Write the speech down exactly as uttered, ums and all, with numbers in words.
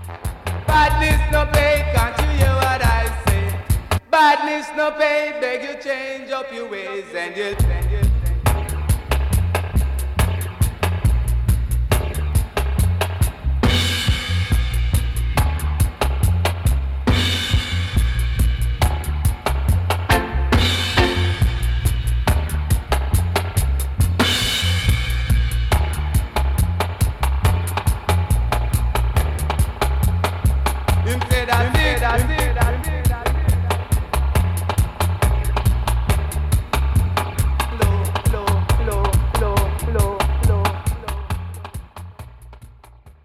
Badness no pay, can't you hear what I say? Badness no pay, beg you change up your ways and you'll, and you'll